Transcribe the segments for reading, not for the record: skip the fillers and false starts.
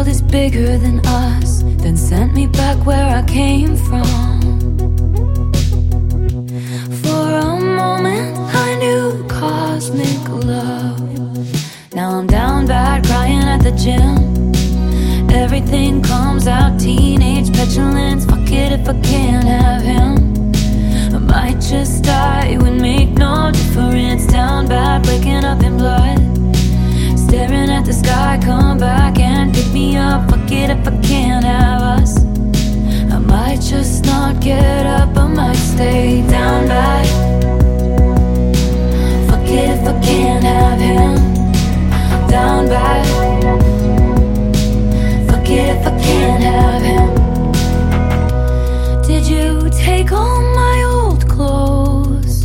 world is bigger than us, then sent me back where I came from. For a moment I knew cosmic love. Now I'm down bad, crying at the gym. Everything comes out, teenage petulance. Fuck it if I can't have him. I might just die, it would make no difference. Down bad, waking up in blood, staring at the sky, come back and pick me up. Fuck it if I can't have us. I might just not get up, I might stay down bad. Fuck it if I can't have him. Down bad. Fuck it if I can't have him. Did you take all my old clothes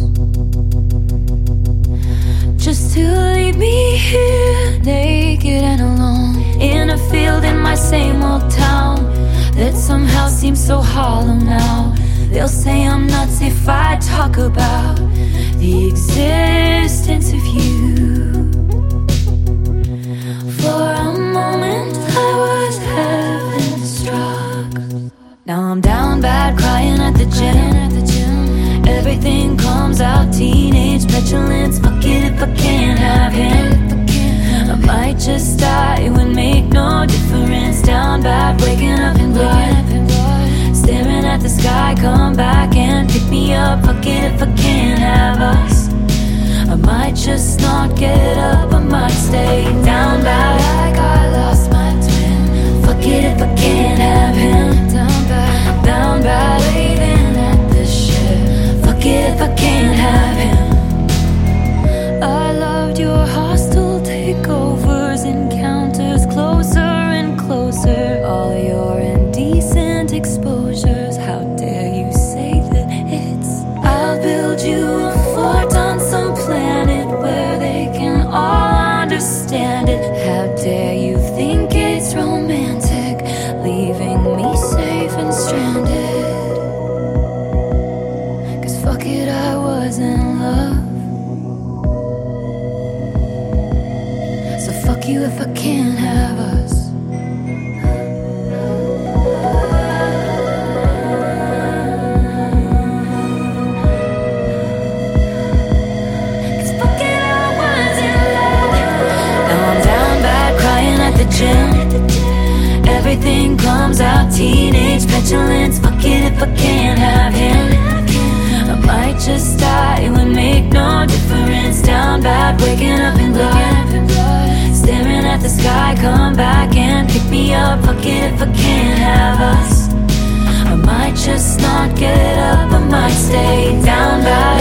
just to leave me here naked and alone in a field in my same old town that somehow seems so hollow now? They'll say I'm nuts if I talk about the existence of you. For a moment I was heaven struck. Now I'm down bad, crying at the gym. Everything comes out, teenage petulance. Fuck it if I can't have him. I might just die, it would make no difference. Down bad, waking up in blood, staring at the sky, come back and pick me up. Fuck it if I can't have us. I might just not get up, I might stay down bad, like I lost my twin. Fuck it if I can't have him. Down bad, waving at the ship. Fuck it if I can't have him. I loved your hostile takeovers, encounters, closer and closer. All your indecent exposures, how dare you say that it's. I'll build you a fort on some planet where they can all understand it. How dare you think it's romantic, leaving me safe and stranded? Cause fuck it, I was in love. So fuck you if I can't have us. Everything comes out, teenage petulance. Fuck it if I can't have him. I might just die, it would make no difference. Down bad, waking up in blood, staring at the sky, come back and pick me up. Fuck it if I can't have us. I might just not get up, I might stay down bad.